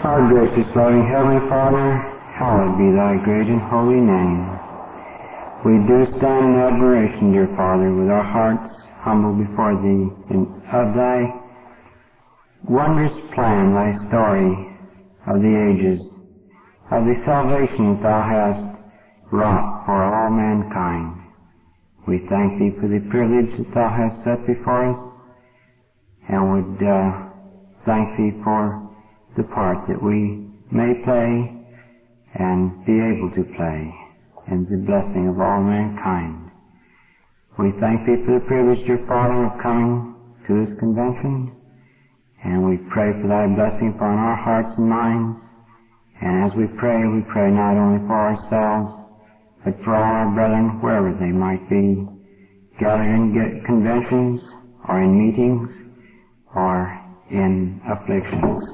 Our gracious, loving Heavenly Father, hallowed be thy great and holy name. We do stand in admiration, dear Father, with our hearts humble before thee, of thy wondrous plan, thy story of the ages, of the salvation that thou hast wrought for all mankind. We thank thee for the privilege that thou hast set before us, and would thank thee for the part that we may play and be able to play in the blessing of all mankind. We thank thee for the privilege, dear Father, of coming to this convention, and we pray for thy blessing upon our hearts and minds. And as we pray not only for ourselves, but for all our brethren, wherever they might be, gathered in conventions, or in meetings, or in afflictions,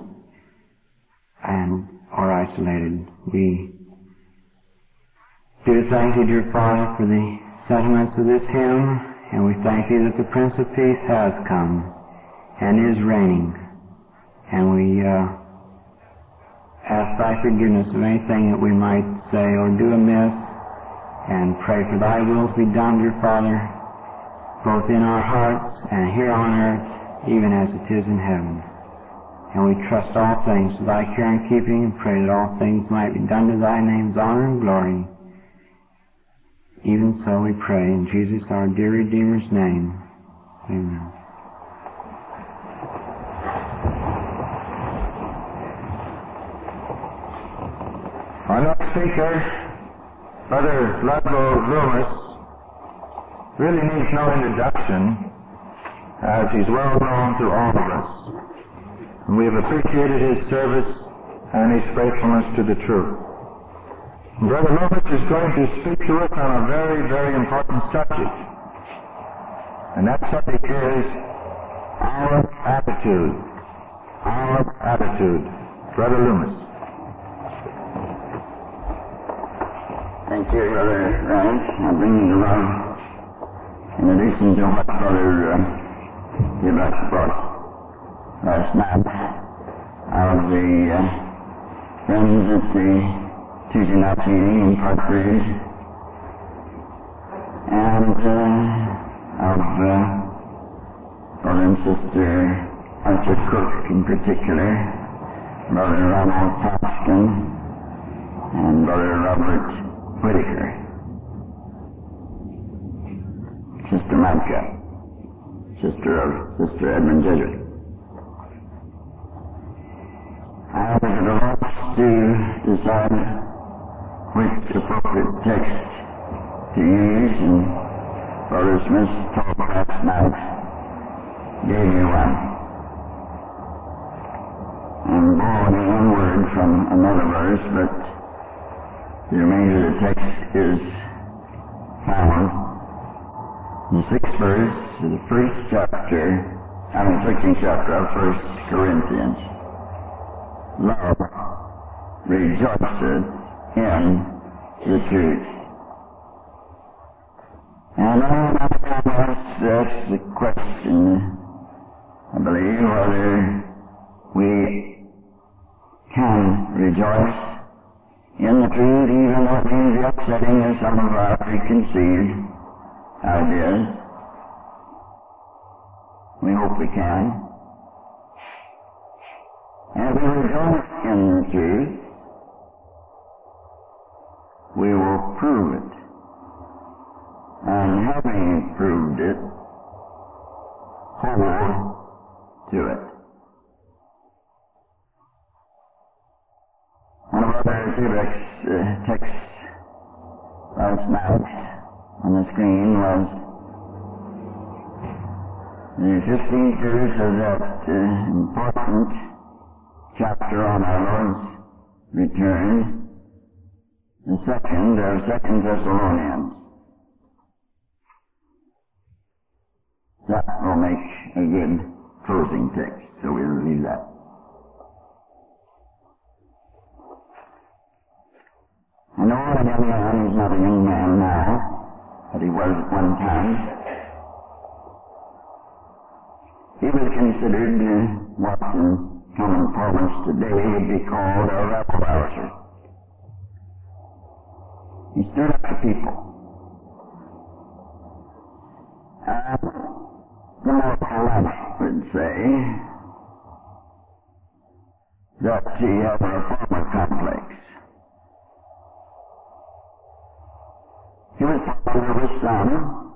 or isolated. We do thank thee, dear Father, for the sentiments of this hymn, and we thank thee that the Prince of Peace has come and is reigning. And we ask thy forgiveness of anything that we might say or do amiss, and pray for thy will to be done, dear Father, both in our hearts and here on earth, even as it is in heaven. And we trust all things to thy care and keeping, and pray that all things might be done to thy name's honor and glory. Even so we pray in Jesus, our dear Redeemer's name. Amen. Our next speaker, Brother Ludlow Loomis, really needs no introduction, as he's well known to all of us. And we have appreciated his service and his faithfulness to the truth. And Brother Loomis is going to speak to us on a very, very important subject. And that subject is our attitude. Our attitude. Brother Loomis. Thank you, Brother Ryan. I'm bringing along, in addition to what Brother Gilbert brought last night, of the friends at the Tuesday night meeting in Park Ridge, and of Brother and Sister Arthur Cook in particular, Brother Ronald Toscan, and Brother Robert Whitaker, Sister Manka, sister of Sister Edmund Jesuit. I was at a loss to decide which appropriate text to use, and Brother Smith's talk last night gave me one. I'm borrowing one word from another verse, but the remainder of the text is found in the 6th verse of the 13th chapter of 1 Corinthians. Love rejoiceth in the truth. And all my comments ask the question, I believe, whether we can rejoice in the truth, even though it means the upsetting of some of our preconceived ideas. We hope we can. As we rejoice in the truth, we will prove it. And having proved it, hold to it. One of Brother Quebec's texts last night on the screen was the 15th verse of that important chapter on our Lord's return, the 2nd of 2 Thessalonians. That will make a good closing text, so we'll leave that. I know a young man is not a young man now, but he was at one time. He was considered what in common parlance today would be called a rabble-rouser. He stirred up the people. The more polite would say that he had a reformer complex. He was popular with some,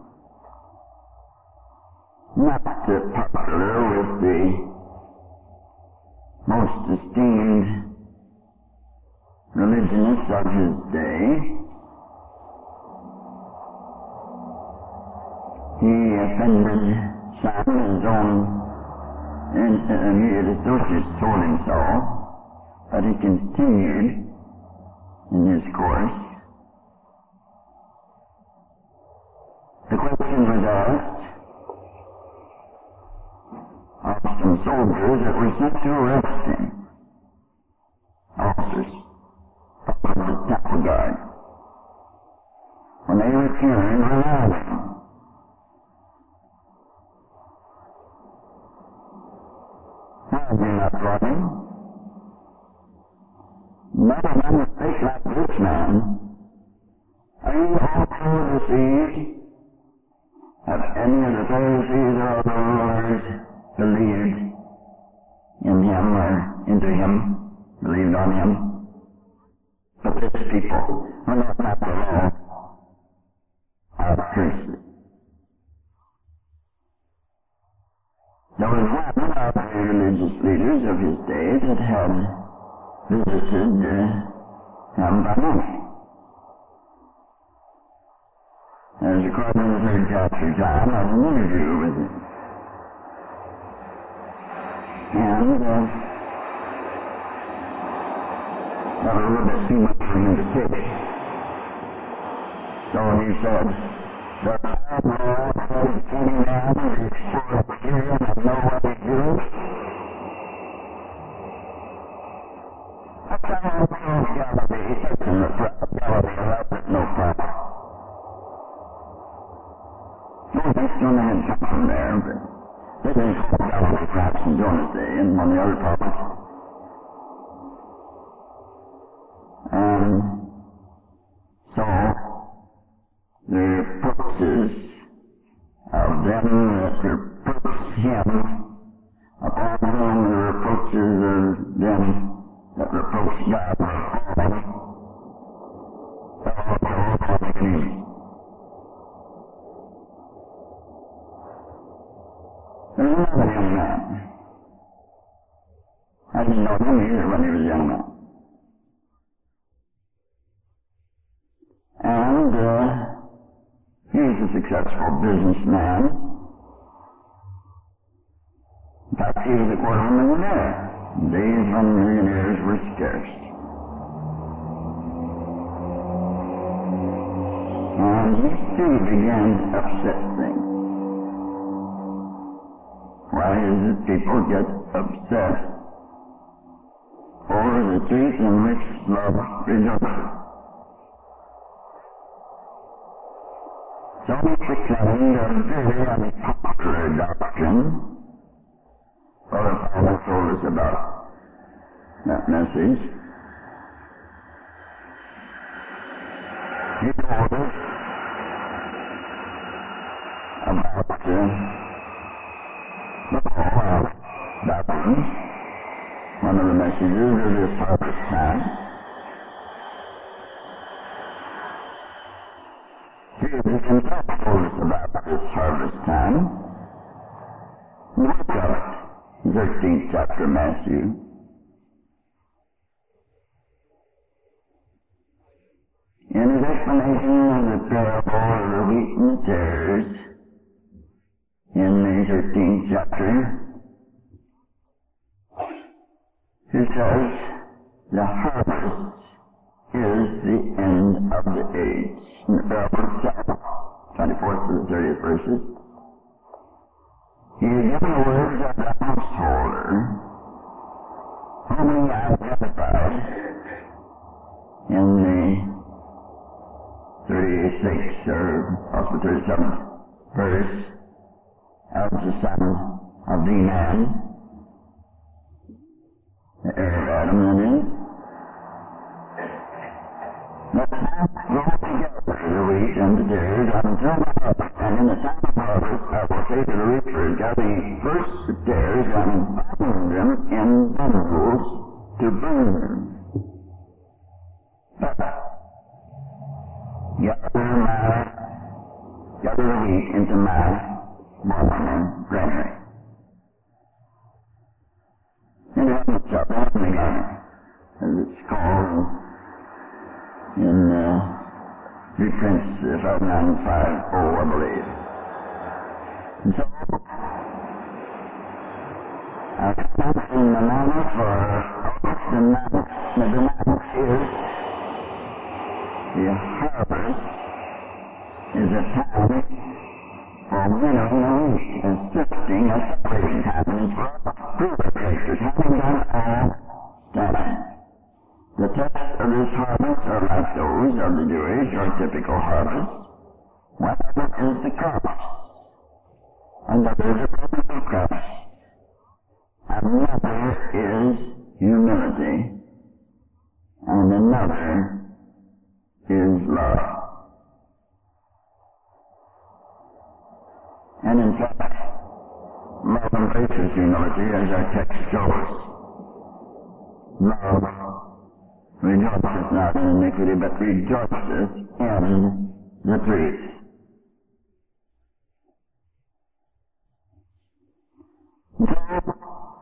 not popular with the most esteemed religionists of his day. He offended some, his own immediate associates told him so, but he continued in his course. The question was asked of some soldiers that were sent to arrest him, officers of the temple guard. When they returned, around him. Why have you not brought him? None of them would think like this man. Are you also deceived? Have any of the Pharisees or the rulers believed in him or into him, believed on him? But this people, who know not the law, are cursed. There was one of the religious leaders of his day that had visited him by name. As according to the 3rd chapter of John, I had an interview with him. And that was a little bit too much for me to take. So he said, the law says any man is full of sin and know what he does. That's how I'm from Galilee. He said to the Galilee, that's no problem. Well, that's going to have come from there, but they didn't call Galilee perhaps in Jonah's day and one of the other prophets. So, the purposes of them that reproach him, upon whom the reproaches of them that reproach God are falling, all enemies. There's another young man. I didn't know him either when he was a young man. And he was a successful businessman. In fact, he was a $250,000 in days when millionaires were scarce. And he too began to upset things. Why is it people get upset over the truth in which love rejoices? So he proclaimed a very unpopular doctrine. Brother Paul told us about that message. He told us about the Paul doctrine, one of the messages of this harvest time. Jesus himself told us about this harvest time. Look at it. 13th chapter of Matthew. In his explanation of the parable of the wheat and the tares, in the 13th chapter, he says, the harvest is the end of the age. In the parable itself, 24th to the 30th verses, he has given the words of the householder, whom he identified in the 36th or possibly 37th verse of the Son of the Man. Adam, that is. Let both grow together, the wheat and the tares, until the harvest. And in the time of harvest, I will say to the reaper, gather ye first the tares and bind them in bundles to burn. But gather the wheat into my barn and granary. And it happens to heavenly garden, as it's called in reprints 5950, I believe. And so, our comments in the manner for August and the month is the harvest is a time for winnowing the wheat and sifting and separating times for fruit-makers, having done all time. The tests of this harvest are like those of the Jewish or typical harvest. One of them is the crops, another is the purpose of Christ, another is humility, and another is love. And in fact, love embraces humility, as our text shows. Love rejoiceth not in iniquity, but rejoiceth in the truth. So,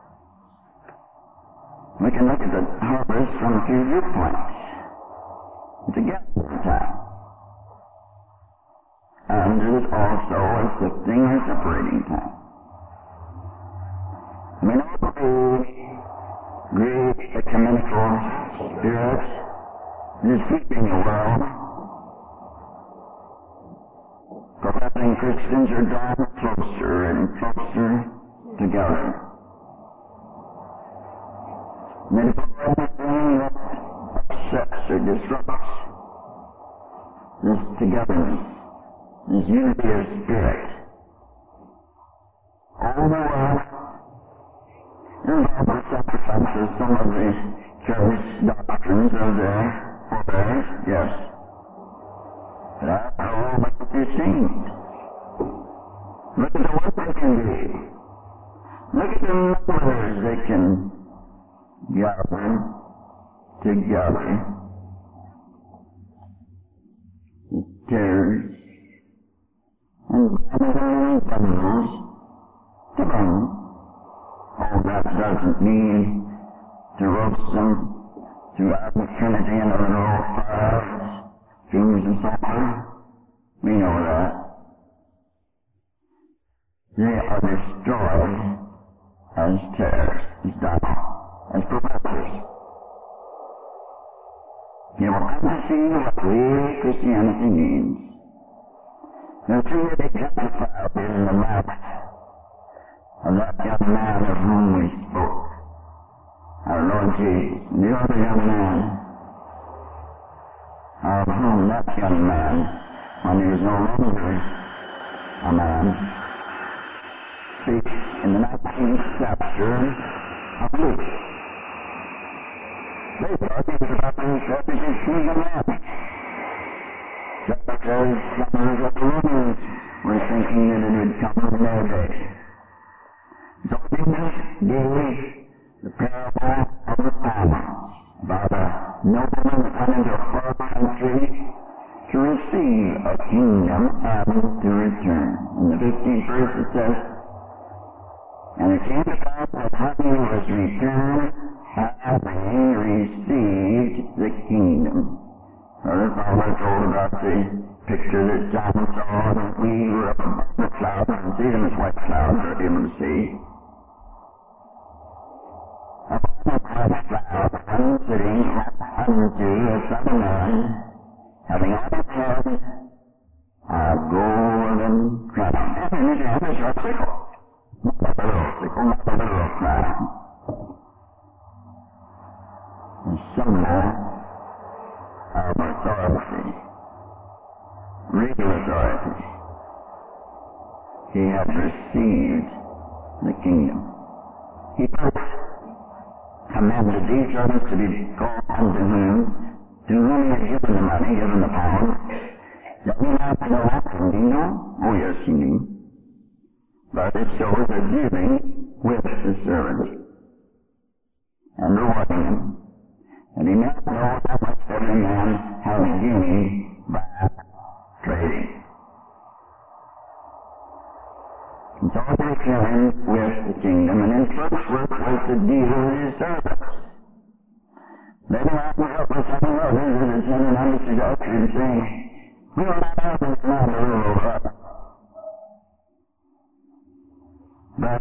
we can look at the harvest from a few viewpoints. It's a gathering time. And it is also a sifting or separating time. We know the Greek ecumenical spirit is sweeping the world. Professing Christians are drawn closer and closer together. They do anything that upsets or disrupts this togetherness, this unity of spirit. All the while, involve the sacrifice of some of the cherished doctrines of their forebears, yes. But after all, what you've seen. Look at the work they can do. Look at the numbers they can gather together. The tares and bundles to burn. Oh, that doesn't mean to roast them to eternity in a little fire, fumes and sulfur. We know that. They are destroyed as tares, as down, as professors. You will come to see what real Christianity means. The two are exemplified in the life of that young man of whom we spoke, our Lord Jesus, and the other young man, of whom that young man, when he was no longer a man, speaks in the 19th chapter of Luke. They thought he was about to accept his king of man. Just because some of the Romans were thinking that it would come in their day. So Jesus gave the parable of the talents about a nobleman that went into a far country to receive a kingdom and to return. In the 15th verse it says, and it came to pass that when he was returned, having received the kingdom. Brother Fowler told about the picture that John saw, and we were up above the clouds and see them as white clouds for him to see. Upon the white cloud, one sitting unto a son of man, having on his head a golden crown. And in his hand is a sickle. Not a little sickle, not a literal crown. A symbol of authority, regal authority. He had received the kingdom. He first commanded these servants to be called unto whom he had given the money, given the power, that he might know. And he knew? Oh yes, he knew. But it shows a dealing with the servant and rewarding him. And he might know how much every man had gained by trading. And so he returned with the kingdom, and his first work was to deal with his servants. Later on, we help us some others that are sending under seduction and saying, we will not have this man to rule over us. But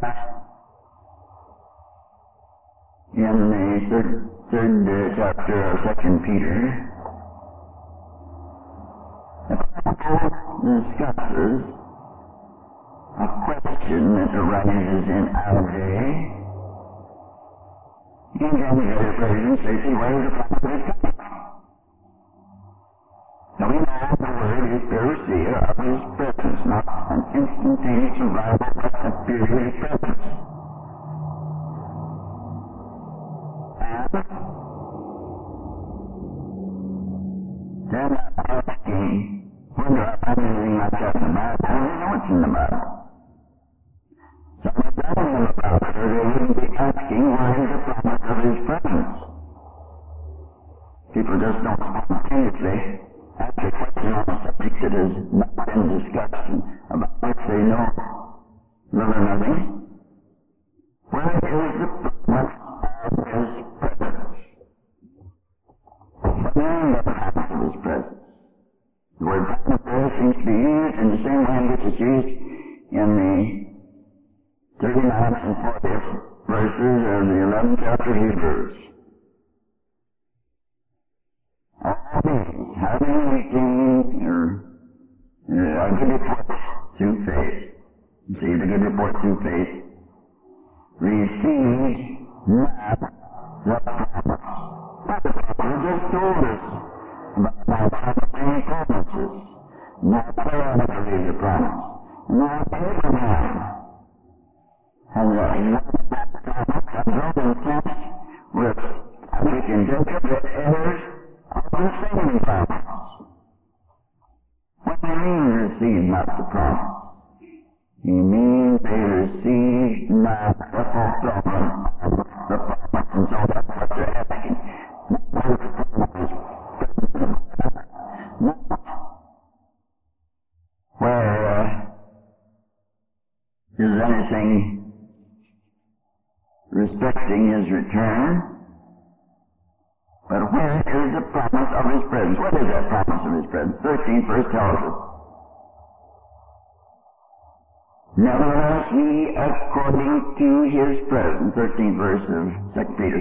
in the third chapter of 2 Peter, the Bible discusses a question that arises in our day. In January, President stated, where is the prophet of his coming? Now we know the word is parousia of his presence, not an instantaneous arrival, but a period of presence. And then asking, whether I find anything like that in the Bible, I don't know what's in the Bible. So if I don't know about it, they wouldn't be asking why is the promise of his presence. People just don't spontaneously ask a question on a subject that has not been discussed and about which they know little or nothing. Where is the promise of his presence? What meaning the promise of his presence? The word promise there seems to be used in the same language as used in the 39th and 40th verses of the 11th chapter of Hebrews. All these, having received a good report through faith, received a good report through faith, received not the promise. Not the promise just told us about something promises. Not Sarah believed the promise. Not Abraham has a promise and broken test with Isaac and Jacob, the heirs of the same promise. What do you mean receive not the promise? He means they received not the fulfillment of the promise, and so that's what they're asking. What is the promise? Not where is anything respecting his return, but where is the promise of his presence? What is that promise of his presence? 13th verse tells us. Nevertheless, he, according to his presence, 13th verse of 2 Peter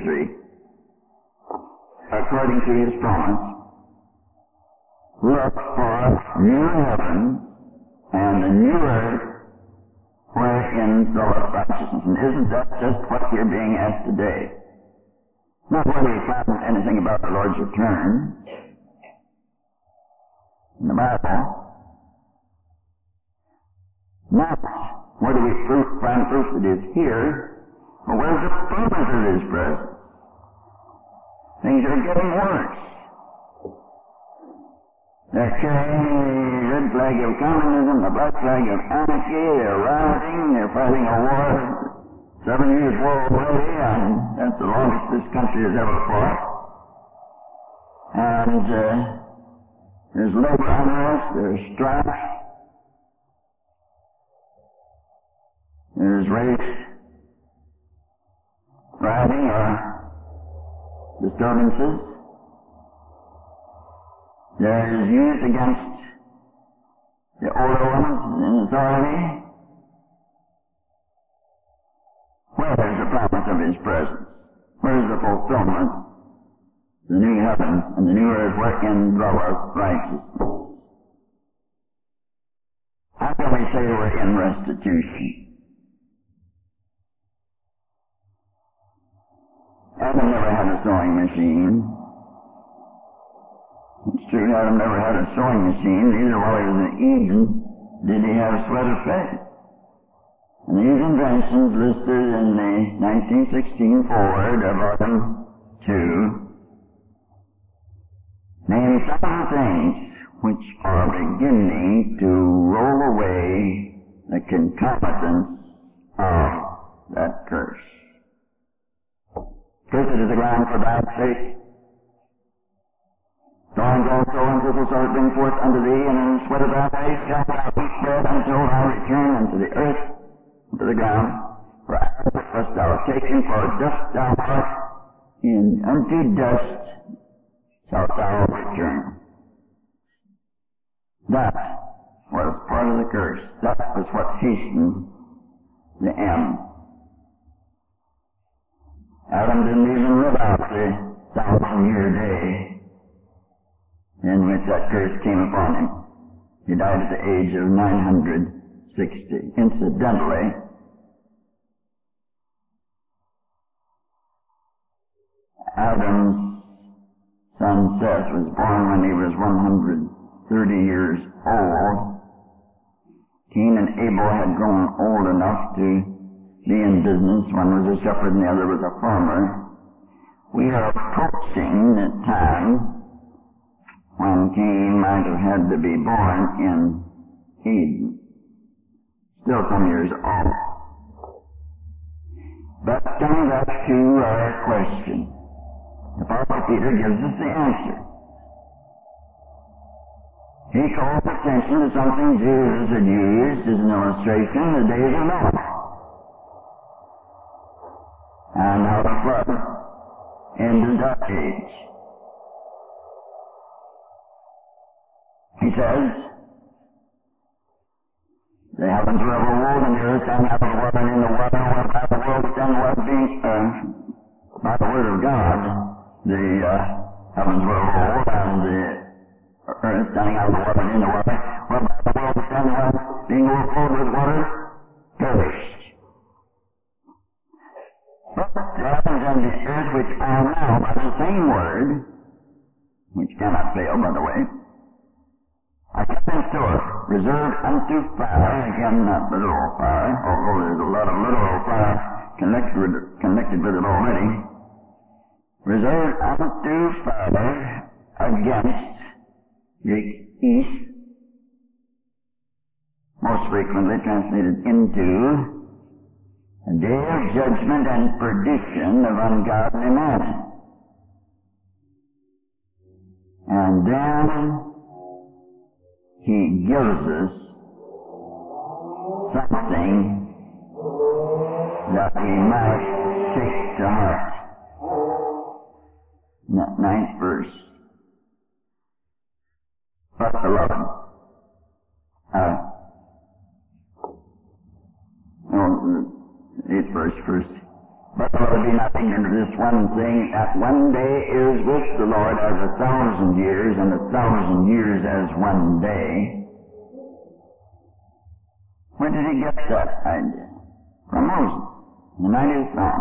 3, according to his promise, look for new heaven and a new earth wherein dwelleth righteousness. And isn't that just what you're being asked today? Not whether you find anything about the Lord's return in the Bible. Not whether we find proof that it's here, but where's the promise of his presence? Things are getting worse. They're carrying the red flag of communism, the black flag of anarchy, they're rioting, they're fighting a war, 7 years war already, and that's the longest this country has ever fought. And there's labor unrest, there's strife, there's race rioting or disturbances. There is youth against the older ones in authority. Where is the promise of his presence? Where is the fulfillment? The new heavens and the new earth wherein dwelleth righteousness. How can we say we're in restitution? Adam never had a sewing machine. It's true, Adam never had a sewing machine, neither while he was in Eden did he have sweat of faith. And these inventions listed in the 1916 foreword of Volume 2 name some of the things which are beginning to roll away the concomitants of that curse. Cursed is the ground for thy sake. Thorns also and thistles shall bring forth unto thee, and in the sweat of thy face shalt thou eat bread until thou return unto the earth, unto the ground. For out of it wast thou taken, for dust thou art, and unto dust shalt thou return. That was part of the curse. That was what hastened the end. Adam didn't even live out the 1,000-year day in which that curse came upon him. He died at the age of 960. Incidentally, Adam's son Seth was born when he was 130 years old. Cain and Abel had grown old enough to be in business. One was a shepherd and the other was a farmer. We are approaching the time when Cain might have had to be born in Eden. Still some years off. But coming back to our question, the Apostle Peter gives us the answer. He calls attention to something Jesus had used as an illustration in the days of Noah, and how the flood ended that age. He says, the heavens were overruled and the earth standing out of the water and in the water, whereby the world stand was being, by the word of God, the heavens were overruled and the earth standing out of the water and in the water, whereby the world standing was being overflowed with water, perished. But the heavens and the earth which are now by the same word, which cannot fail, by the way, are kept in store, reserved unto fire, again not literal fire, although there's a lot of literal fire connected with it already, reserved unto fire against Greek east, most frequently translated into a day of judgment and perdition of ungodly men. And then he gives us something that we might take to heart. Ninth verse. But beloved, eighth verse first. But beloved, be not ignorant of this one thing, that one day is with the Lord as 1,000 years, and 1,000 years as one day. Where did he get that idea? From Moses, the 90th Psalm.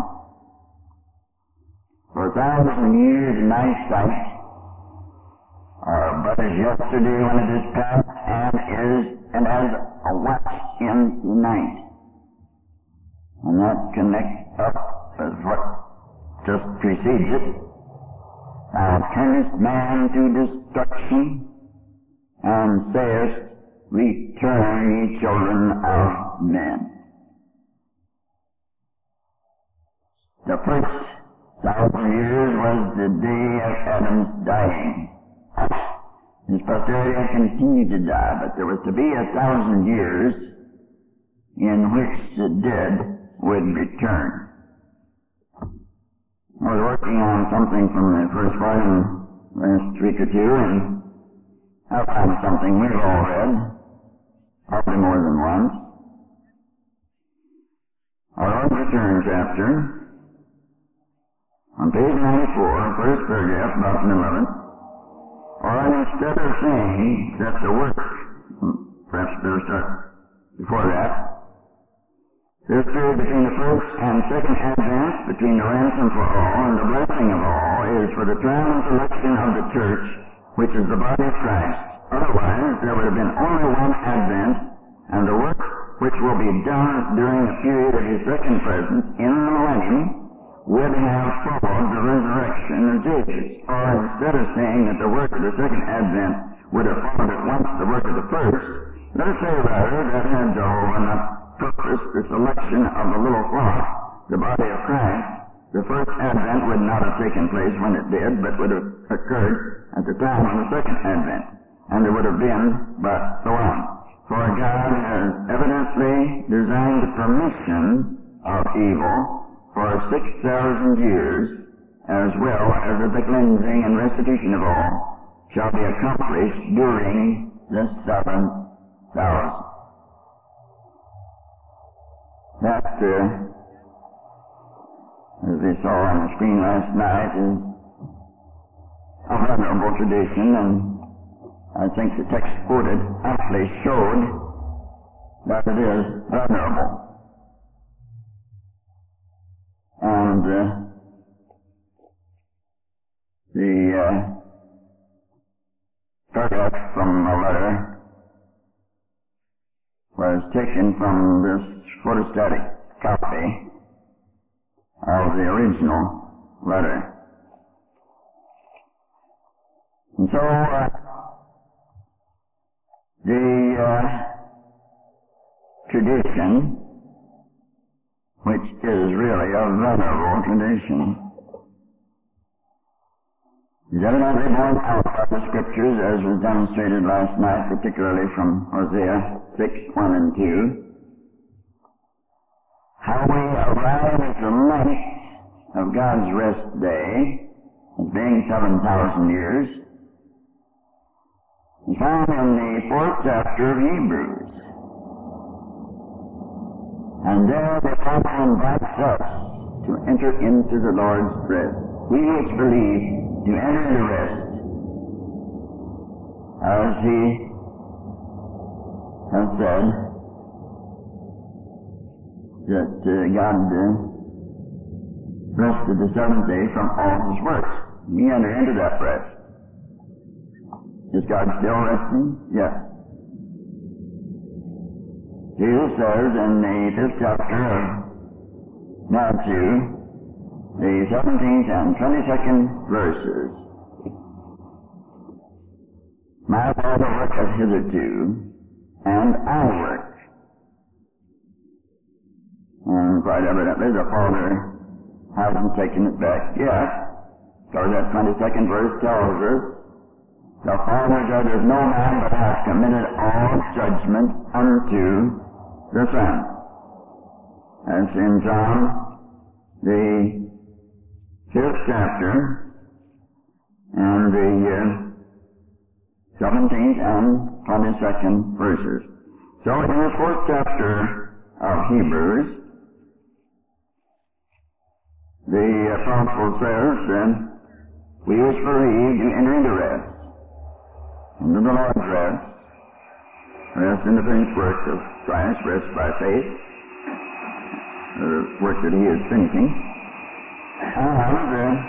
For 1,000 years in thy sight are but as yesterday when it is past, and as a watch in the night. And that connects up with what just precedes it. Thou turnest man to destruction, and sayest, return, ye children of men. The first 1,000 years was the day of Adam's dying. His posterity had continued to die, but there was to be 1,000 years in which the dead would return. I was working on something from the first part in the last week or two, and I found something we've all read, probably more than once. Our Lord's Return chapter, on page 94, first paragraph, about the 11th, or instead of saying that the work, perhaps better start before that, this period between the first and second advent, between the ransom for all and the blessing of all, is for the trial and selection of the church, which is the body of Christ. Otherwise, there would have been only one advent, and the work which will be done during the period of his second presence in the millennium, would have followed the resurrection of Jesus. Or instead of saying that the work of the second advent would have followed at once the work of the first, let us say rather that had Jehovah purpose the selection of the little flock, the body of Christ, the first advent would not have taken place when it did, but would have occurred at the time of the second advent. And there would have been but the one. For God has evidently designed the permission of evil for 6,000 years, as well as that the cleansing and restitution of all shall be accomplished during the 7,000. That, as we saw on the screen last night, is a venerable tradition, and I think the text quoted aptly showed that it is venerable. And the paragraph from the letter was taken from this photostatic copy of the original letter. And so, the tradition, which is really a venerable tradition, is evidently borne out by the Scriptures, as was demonstrated last night, particularly from Hosea 6:1 and 2. How we arrive at the length of God's rest day as being 7,000 years is found in the 4th chapter of Hebrews. And there the Apostle invites us to enter into the Lord's rest. We which believe to enter into rest, as he has said that God rested the seventh day from all his works. We enter into that rest. Is God still resting? Yes. Jesus says in the 5th chapter of Matthew, the 17th and 22nd verses, My Father worketh hitherto, and I work. And quite evidently the Father hasn't taken it back yet, because that 22nd verse tells us, The Father judges no man, but hath committed all judgment unto the Son. As in John, the 5th chapter, and the 17th and 22nd verses. So in the 4th chapter of Hebrews, the Apostle says that we which believe do enter into rest, into the Lord's rest, rest in the finished work of Christ, rest by faith, the work that he is finishing. And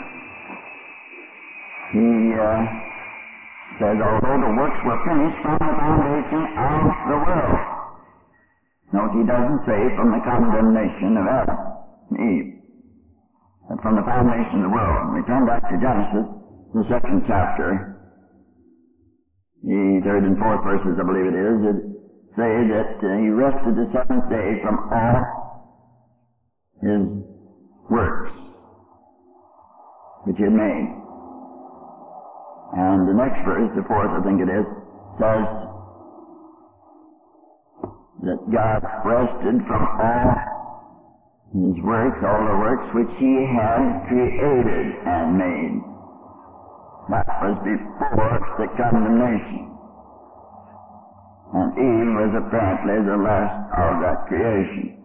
he says, although the works were finished from the foundation of the world. Note, he doesn't say from the condemnation of Adam and Eve, but from the foundation of the world. We turn back to Genesis, the 2nd chapter. The 3rd and 4th verses, I believe it is, that say that he rested the 7th day from all his works which he had made. And the next verse, the 4th I think it is, says that God rested from all his works, all the works which he had created and made. That was before the condemnation. And Eve was apparently the last of that creation.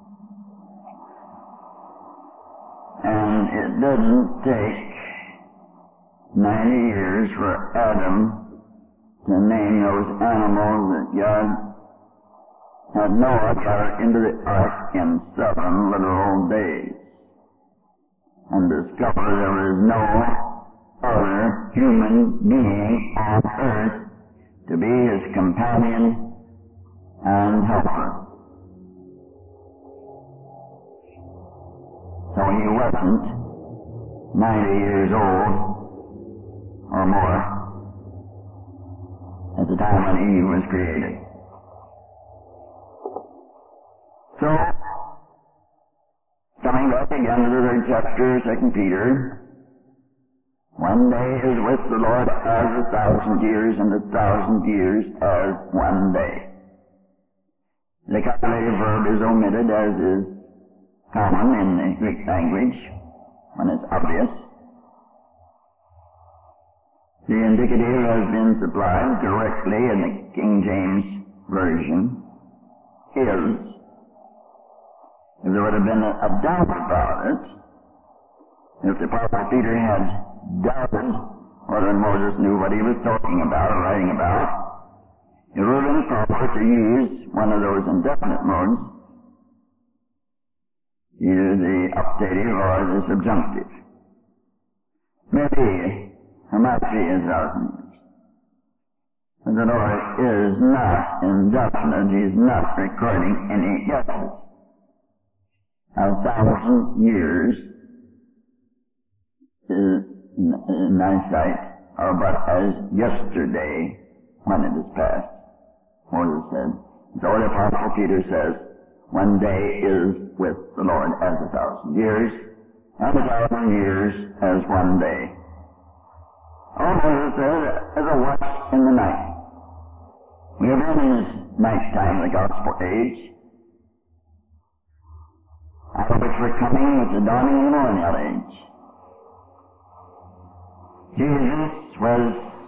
And it didn't take 90 years for Adam to name those animals that God had Noah got into the ark in 7 literal days, and discover there was no other human being on earth to be his companion and helper. So he wasn't 90 years old or more at the time when Eve was created. So, coming back again to the 3rd chapter, 2 Peter, one day is with the Lord as 1,000 years, and 1,000 years as one day. The copulative verb is omitted, as is common in the Greek language, when it's obvious. The indicative has been supplied directly in the King James Version, is. If there would have been a doubt about it, if the Apostle Peter had doubted whether Moses knew what he was talking about or writing about, it would have been proper to use one of those indefinite modes, either the optative or the subjunctive. Maybe Hamachi is 1,000 years. But the Lord is not indefinite. He is not recording any guesses. 1,000 years in thy sight are but as yesterday when it is past. Moses said. So the Apostle Peter says, one day is with the Lord as 1,000 years, and 1,000 years as one day. All Moses said, as a watch in the night. We have been in this night time of the gospel age, out of which we're coming with the dawning of the millennial age. Jesus was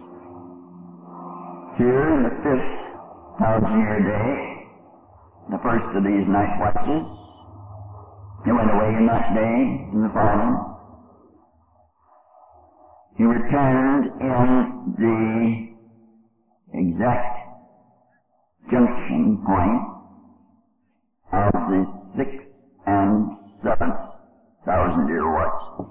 here in the 5th 1,000-year day, the first of these night watches. He went away in that day, in the following. He returned in the exact junction point of the 6th and 7th 1,000-year watch.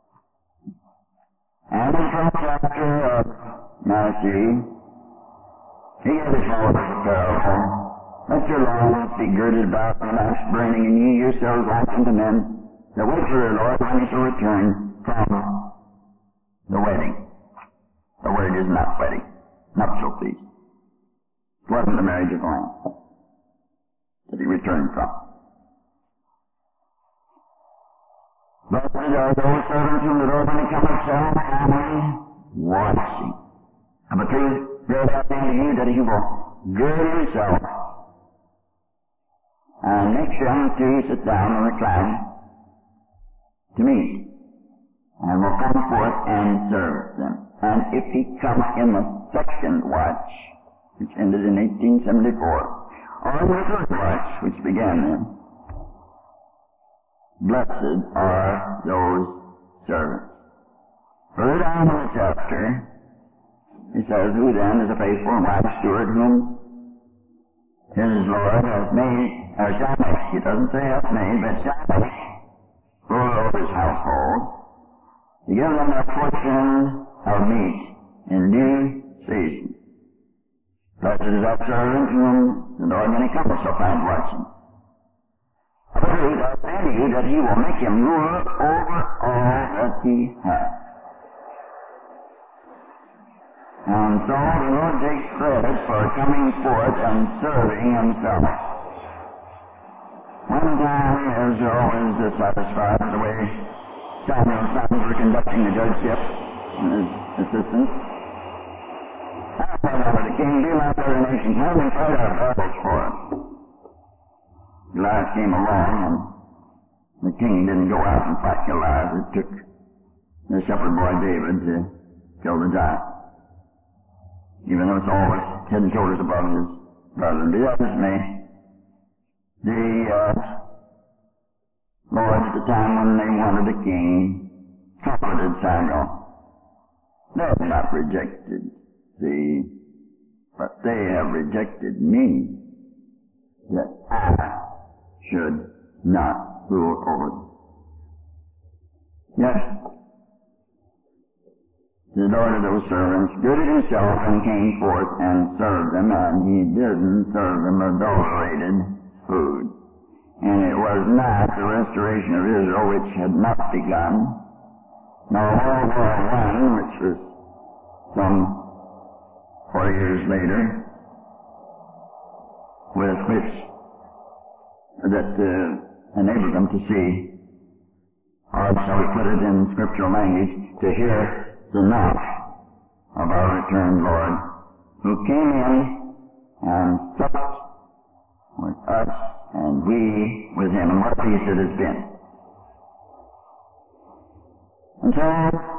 And in the 12th chapter of Matthew, he gave his Lord a parable. Let your loins be girded about and lamps burning, and ye yourselves lamps unto men, that wait for their Lord when he shall return from the wedding. The word is not wedding, nuptial feast. It wasn't the marriage of the Lamb that he returned from. Blessed are those servants whom the Lord when he cometh shall have watching. Of a truth, very I say unto you that he will gird himself and make them to sit down and recline to meat, and will come forth and serve them. And if he comes in the 2nd watch, which ended in 1874, or in the 3rd watch, which began then, blessed are those servants. Further down in the chapter, he says, who then is a faithful and wise steward whom his Lord has made, or shall make, he doesn't say has made, but shall make, ruler over his household, to give them a portion of meat in due season. Blessed is that servant whom the Lord when he cometh shall find watching. Of a truth I say to you that he will make him ruler over all that he hath. And so the Lord takes credit for coming forth and serving himself. One time Israel was dissatisfied with the way Samuel's sons were conducting the judgeship and his assistants. I said unto the king, be like other nations, have them fight our battles for us. Goliath came along, and the king didn't go out and fight Goliath. It took the shepherd boy David to kill the giant. Even though Saul was head and shoulders above his brother. Be that as may, the Lord at the time when they wanted a king comforted Samuel. They have not rejected thee, but they have rejected me, that I should not rule over them. Yes, the Lord of those servants girded himself and came forth and served them, and he didn't serve them adulterated food. And it was not the restoration of Israel which had not begun, nor World War I, which was some 40 years later, with which that enabled them to see, or shall we put it in scriptural language, to hear the knock of our returned Lord, who came in and supped with us and we with him, and what peace it has been. And so,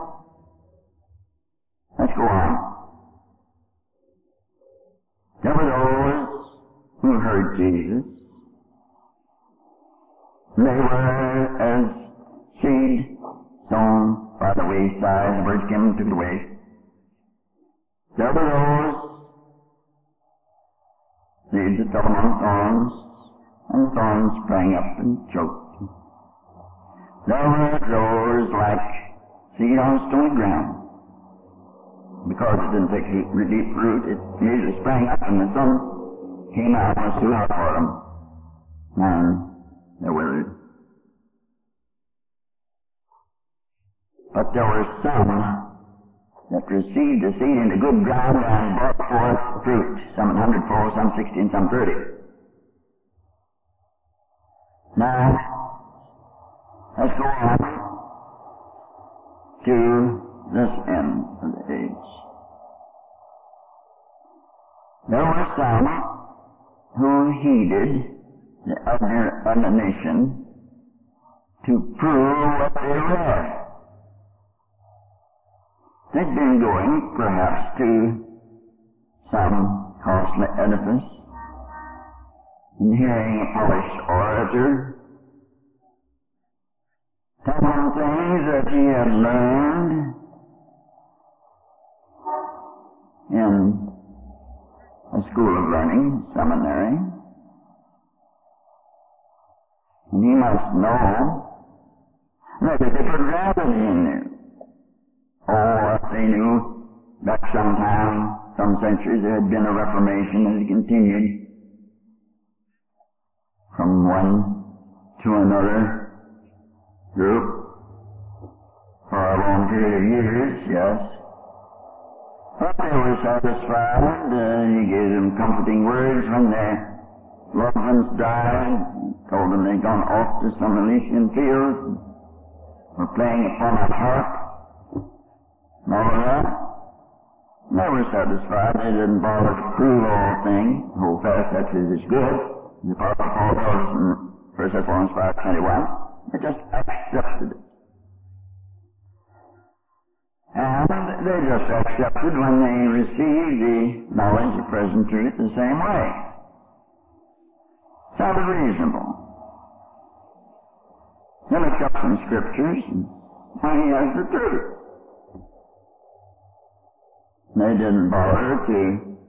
let's go on. There were those who heard Jesus. They were as seed sown by the wayside. The birds came and took it away. There were those seeds that fell among thorns, and the thorns sprang up and choked. There were those like seed on stony ground. Because it didn't take deep root, it usually sprang up and the sun came out and was too hot for them. And they withered. But there were some that received the seed into good ground and brought forth fruit, some 100-fold, some 60, and some 30. Now, let's go on to this end of the age. There were some who heeded the admonition to prove what they read. They'd been going, perhaps, to some costly edifice and hearing a polished orator tell them things that he had learned in a school of learning, seminary. And he must know that if they put gravity in there, or if they knew back sometime, some centuries, there had been a Reformation that had continued from one to another group for a long period of years, yes. But they were satisfied. He gave them comforting words when their loved ones died, told them they'd gone off to some Elysian fields, were playing upon a harp, and all of that. They were satisfied. They didn't bother to prove all things. Hold fast that which is good. The Apostle Paul tells us in 1 Thessalonians 5:21. They just accepted it. And they just accepted when they received the knowledge of present truth the same way. Sounded reasonable. They looked up some scriptures and he has the truth. They didn't bother to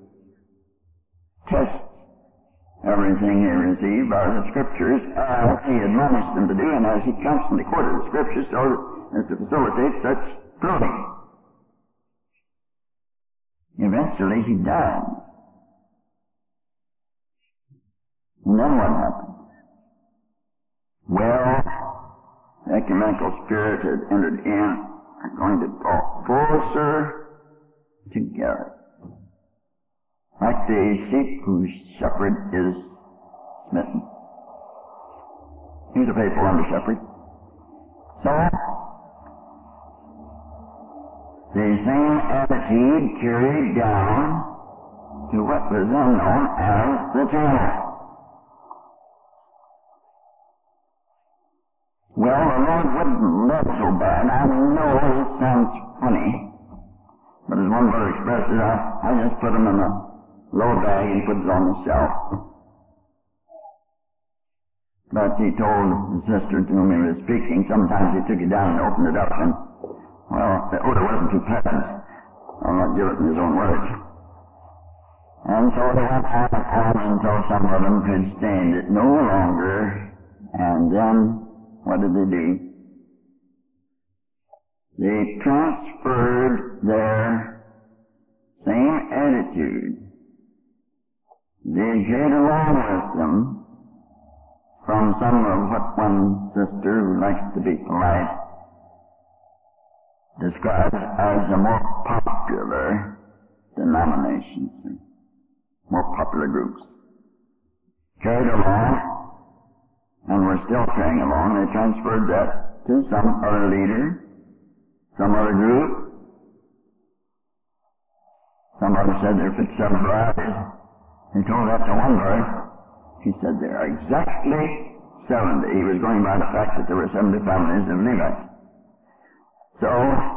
test everything they received by the scriptures as he admonished them to do, and as he constantly quoted the scriptures so as to facilitate such proving. Eventually he died. And then what happened? Well, the ecumenical spirit had entered in, are going to draw closer together. Like the sheep whose shepherd is smitten. He's a faithful under shepherd. So, the same attitude carried down to what was then known as the channel. Well, the Lord wouldn't let so bad. I know it sounds funny, but as one brother expressed it, I just put them in a low bag and put it on the shelf. But he told the sister to whom he was speaking, sometimes he took it down and opened it up, and well, the odor wasn't too pleasant. I'll not give it in his own words. And so they went on until some of them could stand it no longer. And then, what did they do? They transferred their same attitude. They carried along with them from some of what one sister who likes to be polite describes as a more popular denominations, more popular groups. Carried along, and we're still carrying along. They transferred that to some other leader, some other group. Somebody said they're fit 7 varieties. He told that to one boy. He said there are exactly 70. He was going by the fact that there were 70 families of Levites. So,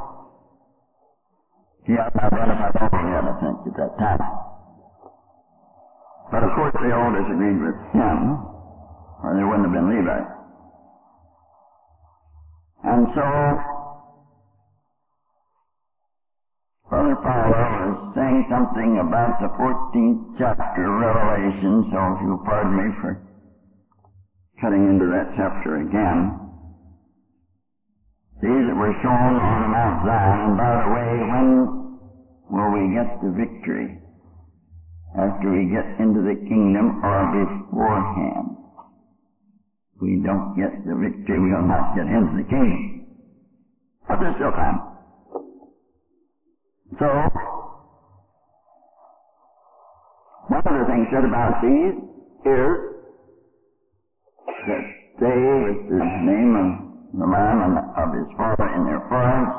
he had identified all of them, I think, at that time. But of course they all disagreed with him, or there wouldn't have been Levites. And so, Brother Powell is saying something about the 14th chapter of Revelation, so if you'll pardon me for cutting into that chapter again. These that were shown on Mount Zion, and by the way, when will we get the victory? After we get into the kingdom or beforehand? If we don't get the victory, we will not get into the kingdom. But there's still time. So, one of the things said about these is that they, with the name of the Lamb and of his Father in their foreheads,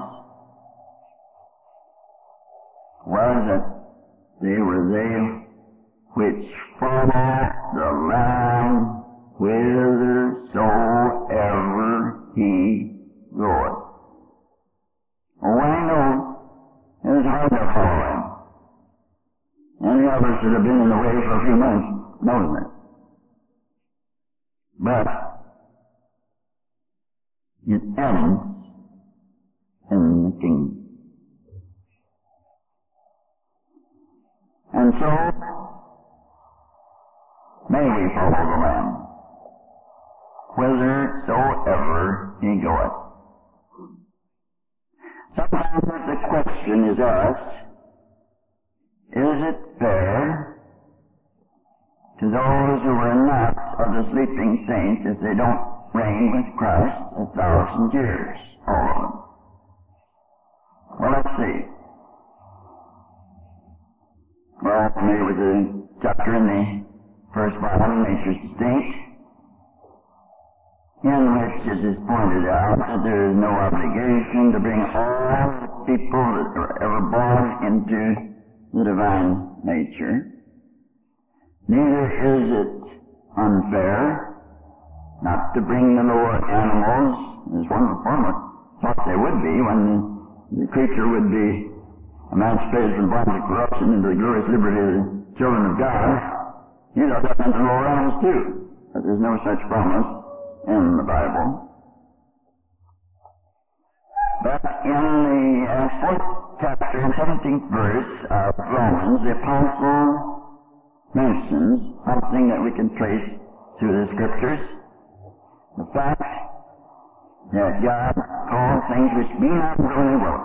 was that they were they which follow the Lamb whithersoever he goeth. Oh, I know it's hard to follow him. Any of us that have been in the way for a few months knows that. But it ends in the kingdom. And so, may we follow the Lamb whithersoever he goeth. Sometimes the question is asked, is it fair to those who are not of the sleeping saints if they don't reign with Christ 1,000 years, all of them? Well, let's see. We're all familiar with the chapter in the first volume, Nature's Distinct, in which it is pointed out that there is no obligation to bring all the people that are ever born into the divine nature. Neither is it unfair not to bring the lower animals, as one reformer thought they would be when the creature would be emancipated from bonds of corruption into the glorious liberty of the children of God. He thought that meant the lower animals too, but there's no such promise in the Bible. But in the 4th chapter and 17th verse of Romans, the apostle mentions something that we can trace through the scriptures. The fact that God calls things which be not as though they were.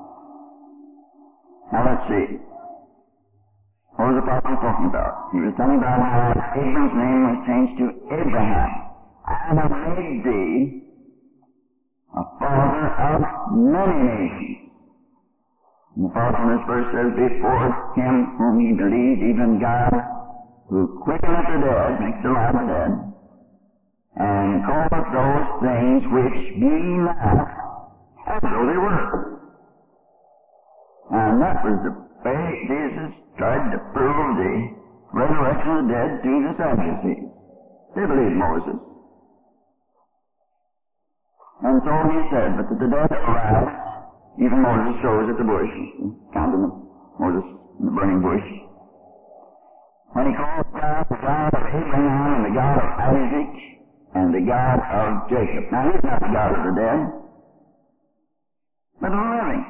Now let's see. What was the apostle talking about? He was talking about how Abram's name was changed to Abraham. I have made thee a father of many nations. And the father in this verse says, before him whom he believed, even God, who quickeneth the dead, makes alive the dead, and calleth those things which be not as though they were. And that was the way Jesus tried to prove the resurrection of the dead to the Sadducees. They believed Moses. And so he said, but that the dead arise, even Moses shows at the bush, counting Moses in the burning bush. When he calls God the God of Abraham and the God of Isaac and the God of Jacob. Now he's not the God of the dead, but of the living.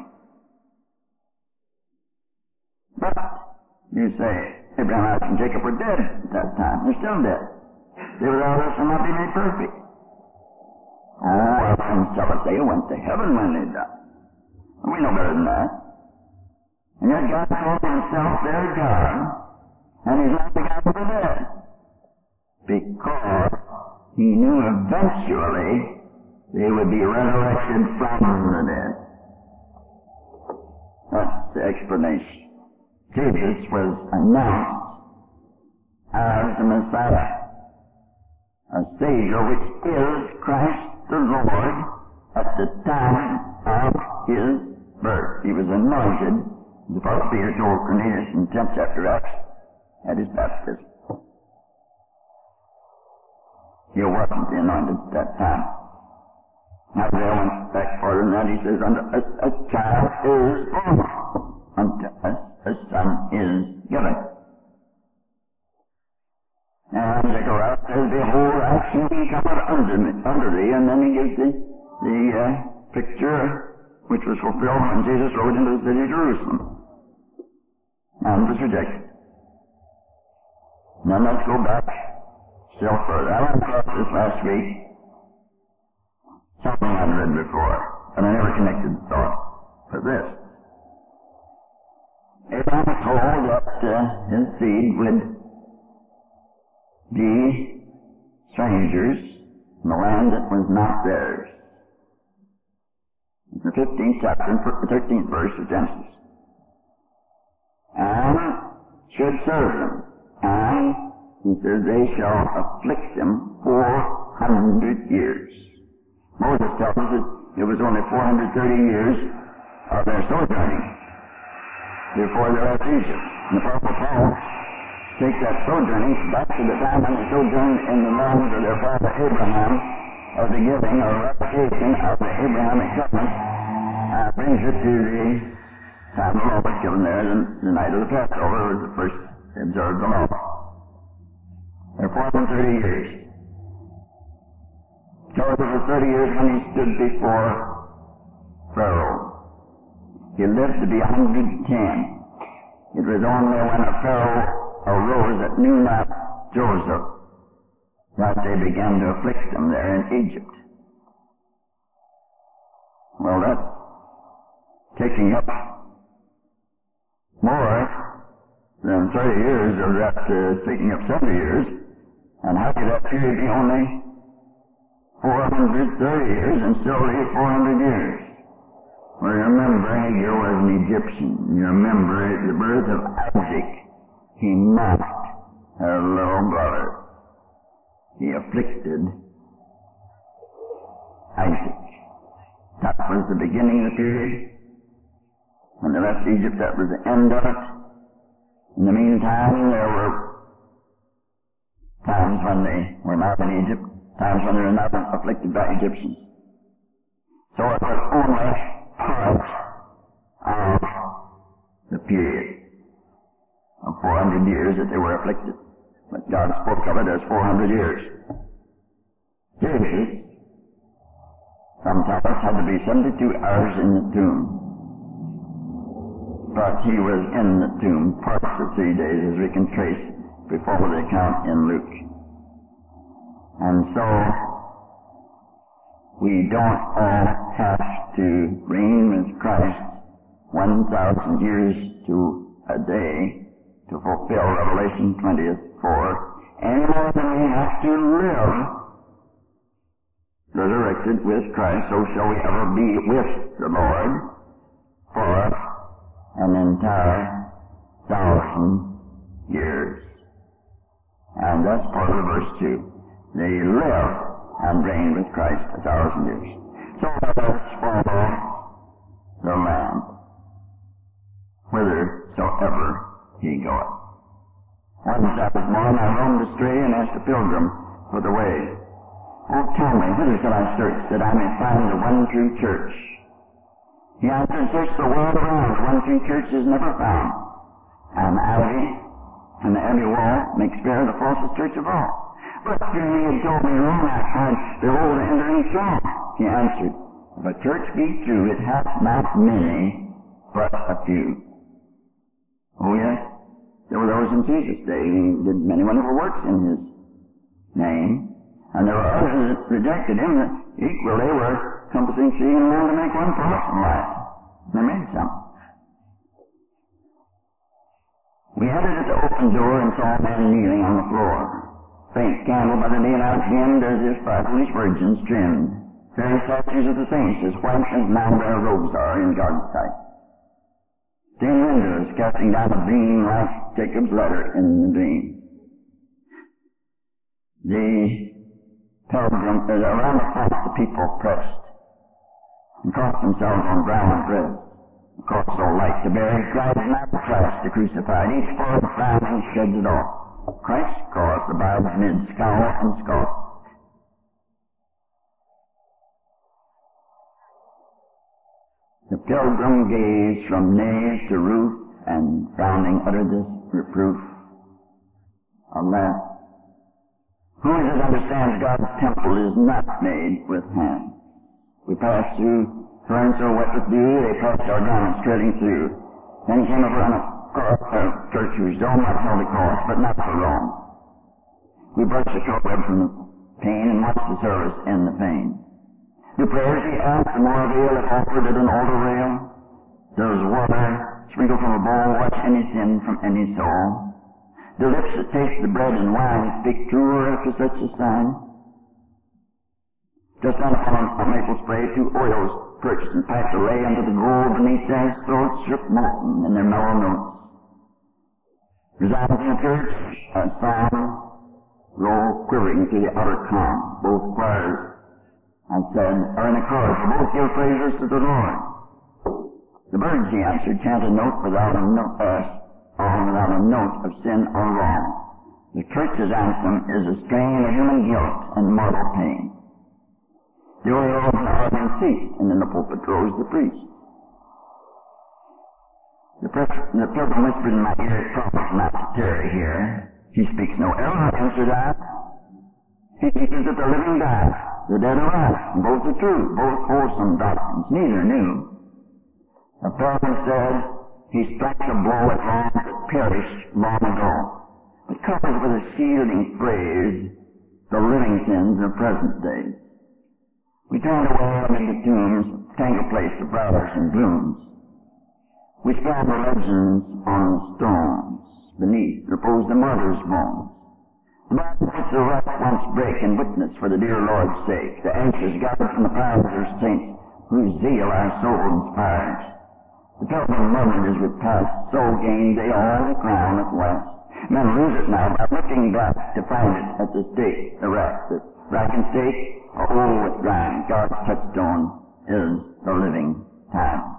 But you say, Abraham, Isaac, and Jacob were dead at that time. They're still dead. They without us will not be made perfect. Oh, our friends tell us they went to heaven when they died. We know better than that. And yet God called himself their God, and he's not the God of the dead. Because he he knew eventually they would be resurrected from the dead. That's the explanation. Jesus was announced as the Messiah, a Savior which is Christ the Lord at the time of his birth. He was anointed, as the Apostle Peter told Cornelius in the 10th chapter of Acts, at his baptism. He wasn't the anointed at that time. Isaiah went back further than that. He says, unto us a child is born, unto us a son is given. And Zechariah says, behold, I see him coming under thee, and then he gives the picture which was fulfilled when Jesus rode into the city of Jerusalem and was rejected. Now let's go back still further. I went across this last week, something I'd read before, but I never connected the thought with this. Abraham was told that his seed would be strangers in the land that was not theirs. In the 15th chapter and 13th verse of Genesis. And should serve them. And he says, they shall afflict them 400 years. Moses tells us that it was only 430 years of their sojourning before they left Egypt. And the Apostle Paul takes that sojourning back to the time when they sojourned in the land of their father Abraham, of the giving or ratification of the Abrahamic covenant, brings it to the time the law was given there, the night of the Passover was the first they observed the law. They're 430 years. Joseph was 30 years when he stood before Pharaoh. He lived to be 110. It was only when a Pharaoh arose that knew not Joseph that they began to afflict him there in Egypt. Well, that's taking up more than 30 years of that, taking up 70 years. And how could that period be only 430 years and still leave 400 years? Well, you remember Hagar was an Egyptian. You remember the birth of Isaac. He mocked her little brother. He afflicted Isaac. That was the beginning of the period. When they left Egypt, that was the end of it. In the meantime, there were times when they were not in Egypt, times when they were not afflicted by Egyptians. So it was only part of the period of 400 years that they were afflicted. But God spoke of it as 400 years. Jesus, some tell us, had to be 72 hours in the tomb. But he was in the tomb parts of 3 days, as we can trace before the account in Luke. And so, we don't all have to reign with Christ 1,000 years to a day to fulfill Revelation 20:4, any more than we have to live resurrected with Christ, so shall we ever be with the Lord for an entire 1,000 years. And that's part of verse 2. They live and reign with Christ 1,000 years. So let us follow the Lamb, whithersoever he goeth. One Sabbath morning I roamed astray and asked a pilgrim for the way. Oh, tell me, whither shall I search that I may find the one true church? He answered, search the world around. The one true church is never found. And the Abbey wall makes fair the falsest church of all. But he had told me wrong that time, behold, the entering strong. He answered, if a church be true, it hath not many, but a few. Oh yes, there were those in Jesus' day who did many wonderful works in his name. And there were others that rejected him that equally were compassing sea and land to make one proselyte. They made some. We entered at the open door and saw a man kneeling on the floor. faint candle by the daylight dimmed, as if by foolish virgins trimmed. Fair statues of the saints, as white as now their robes are in God's sight. Stained windows casting down a beam like Jacob's ladder in the dream. The pilgrim, around the cross the people pressed and crossed themselves on brown bread. The cross so light to bear, Christ not the Christ to crucified. Each forehead frowning sheds it off. Christ's cross abides mid scowl and scoff. The pilgrim gazed from nave to roof, and frowning uttered this reproof. Alas, who is it understands God's temple is not made with hands? We passed through ferns so wet with dew, they passed our garments trailing through. Then came upon a church whose dome might hold a cross, but not for long. We brushed the cobweb from the pane and watched the service in the pane. Do prayers he asked the more avail if offered at an altar rail? Does water sprinkle from a bowl wash any sin from any soul? Do lips that taste the bread and wine speak truer after such a sign? Just then upon a maple spray, two Orioles perched and packed a lay under the gold beneath their throats, shook molten in their mellow notes. Resounding in the church, a psalm rolled quivering through the outer calm. Both choirs, I said, are in a chorus, both give praises to the Lord. The birds, he answered, chant a note without a note, without a note of sin or wrong. The church's anthem is a strain of human guilt and mortal pain. The Orioles and organ ceased, and in the pulpit rose the priest. The pilgrim whispered in my ear, promise not to tarry here. He speaks no error, answered I. He teaches that the living die, the dead arise, and both are true, both wholesome doctrines, neither new. The pilgrim said, he strikes a blow at wrongs that perished long ago, but covers with a shielding phrase the living sins of present days. We turned away amid the tombs, tangled place of briars and blooms. We scrawled the legends on the stones. Beneath reposed the martyr's bones. The Bible makes the rock once break and witness for the dear Lord's sake, the anxious gathered from the piles of saints, whose zeal our soul inspires. The pilgrim murmured as we passed, so gained they all the crown at last. Men lose it now by looking back to find it at the stake, the rack, the rack and stake, are all with grime. God's touchstone is the living time.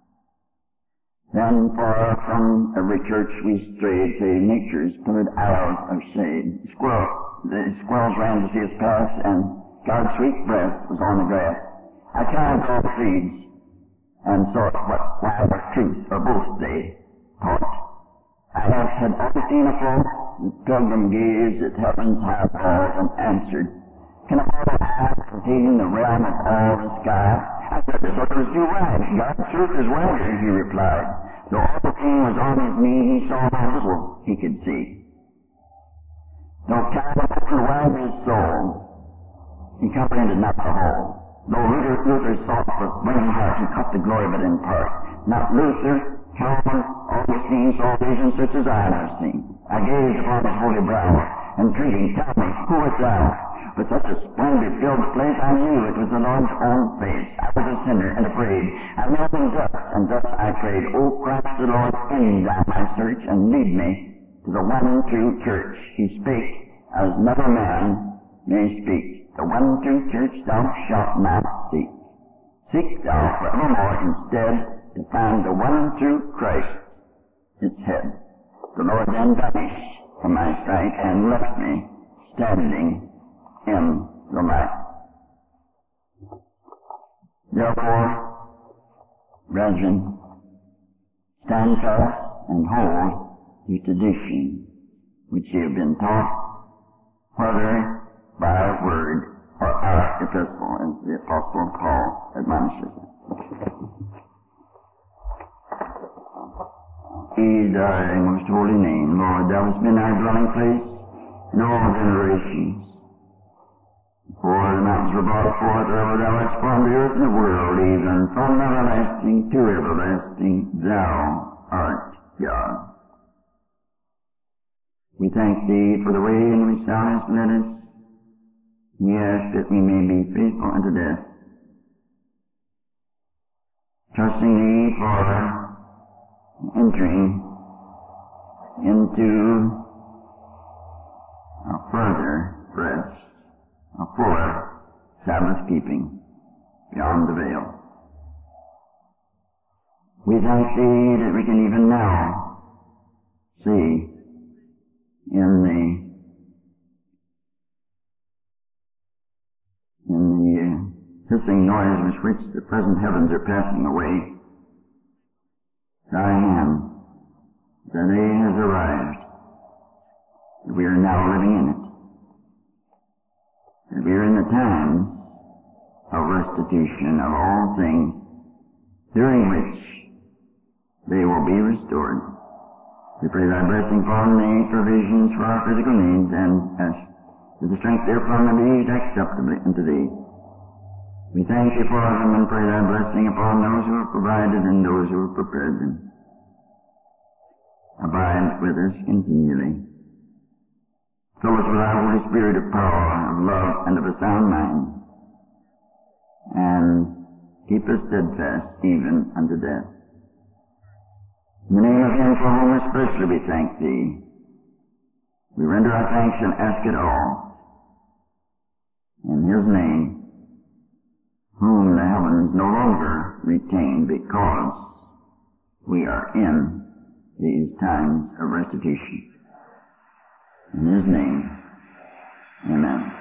Then far from every church we strayed, say nature's pillared hours of shade. The squirrels ran to see us pass, and God's sweet breath was on the grass. I counted all creeds, and sought what life or truth, or both they taught. I have had Augustine afloat, the pilgrim gazed at heaven's high walls and answered, can a mortal eye contain the realm of all the sky? I said the sorcerers do right. God's truth is wider, he replied. Though all the king was on his knee, he saw how little he could see. Though Calvin opened wide his soul, he comprehended not the whole. Though Luther sought with burning heart, he caught the glory but in part. Not Luther, Calvin, Augustine saw visions such as I have seen. I gazed upon his holy brow, entreating, tell me, who art thou? With such a splendor-filled place, I knew it was the Lord's own face. I was a sinner and afraid. I knelt in dust, and thus I prayed, O Christ the Lord, end thou my search, and lead me to the one true church. He spake as never man may speak. The one true church thou shalt not seek. Seek thou forevermore instead to find the one true Christ, its head. The Lord then vanished from my sight and left me standing in the light. Therefore, brethren, stand fast and hold the tradition which ye have been taught, whether by word or our epistle, as the Apostle Paul admonishes us. In thy most holy name, Lord, thou hast been our dwelling place in all generations. For the mountains were brought forth, ever thou hast formed the earth and the world, even from everlasting to everlasting, thou art God. We thank Thee for the way in which Thou hast led us. We ask that we may be faithful unto death, trusting Thee for entering into a further rest, a fuller Sabbath keeping beyond the veil. We thank Thee that we can even now see in the hissing noise with which the present heavens are passing away, Thy hand, the day has arrived, that we are now living in it, that we are in the time of restitution of all things, during which they will be restored. We pray Thy blessing upon the provisions for our physical needs, and ask that the strength therefrom may be acceptably unto Thee. We thank Thee for them and pray Thy blessing upon those who have provided and those who have prepared them. Abide with us continually. Fill us with Thy Holy Spirit of power, of love, and of a sound mind, and keep us steadfast even unto death. In the name of Him for whom especially we thank Thee, we render our thanks and ask it all. In His name, whom the heavens no longer retain because we are in these times of restitution. In His name, amen.